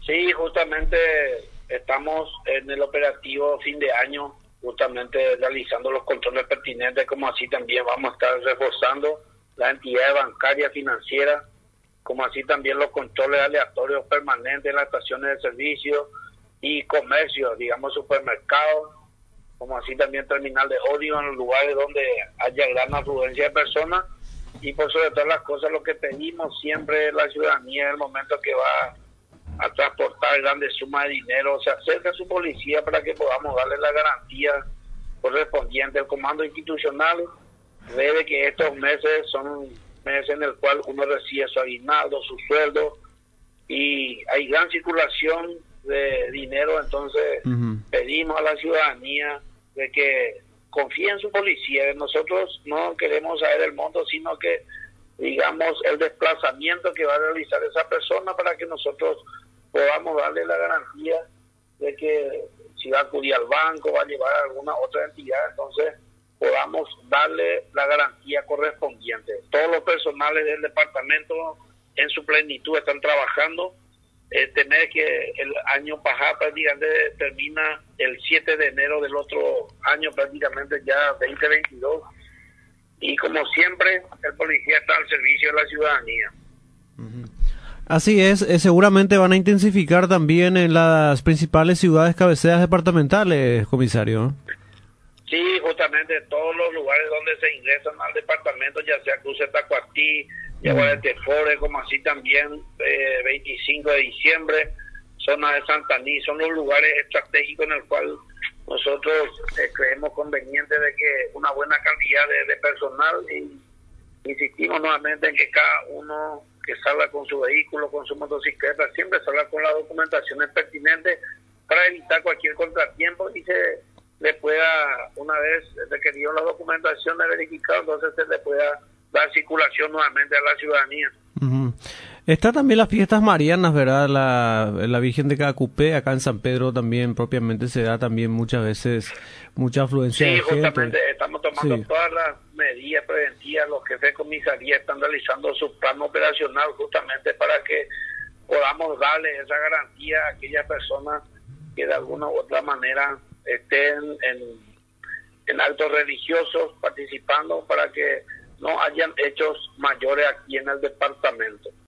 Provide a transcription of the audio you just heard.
Sí, justamente estamos en el operativo fin de año, justamente realizando los controles pertinentes, como así también vamos a estar reforzando las entidades bancarias, financieras, como así también los controles aleatorios permanentes en las estaciones de servicio y comercio, digamos supermercados, como así también terminal de ómnibus en los lugares donde haya gran afluencia de personas. Y por sobre todas las cosas, lo que pedimos siempre la ciudadanía en el momento que va a transportar grandes sumas de dinero, se acerca a su policía para que podamos darle la garantía correspondiente. El comando institucional ve que estos meses son meses en el cual uno recibe su aguinaldo, su sueldo, y hay gran circulación de dinero. Entonces pedimos a la ciudadanía de que confíe en su policía. Nosotros no queremos saber el monto, sino que digamos el desplazamiento que va a realizar esa persona para que nosotros podamos darle la garantía de que si va a acudir al banco, va a llevar a alguna otra entidad, entonces podamos darle la garantía correspondiente. Todos los personales del departamento en su plenitud están trabajando. Tener que el año pasado prácticamente termina el 7 de enero del otro año, prácticamente ya 2022, y como siempre el policía está al servicio de la ciudadanía. Así es, seguramente van a intensificar también en las principales ciudades cabeceras departamentales, comisario. Sí, justamente todos los lugares donde se ingresan al departamento, ya sea Cruce Tacuatí, Yaguaretefore, como así también 25 de diciembre, zona de Santaní, son los lugares estratégicos en el cual nosotros creemos conveniente de que una buena cantidad de personal, y insistimos nuevamente en que cada uno que salga con su vehículo, con su motocicleta, siempre salga con las documentaciones pertinentes para evitar cualquier contratiempo y se le pueda, una vez requerido la documentación de verificado, entonces se le pueda dar circulación nuevamente a la ciudadanía. Está también las fiestas marianas, ¿verdad? La Virgen de Cacupé, acá en San Pedro también propiamente se da también muchas veces mucha afluencia de gente. Sí, justamente estamos tomando todas las medidas preventivas, los jefes de comisaría están realizando su plan operacional justamente para que podamos darle esa garantía a aquellas personas que de alguna u otra manera estén en actos religiosos participando, para que no hayan hechos mayores aquí en el departamento.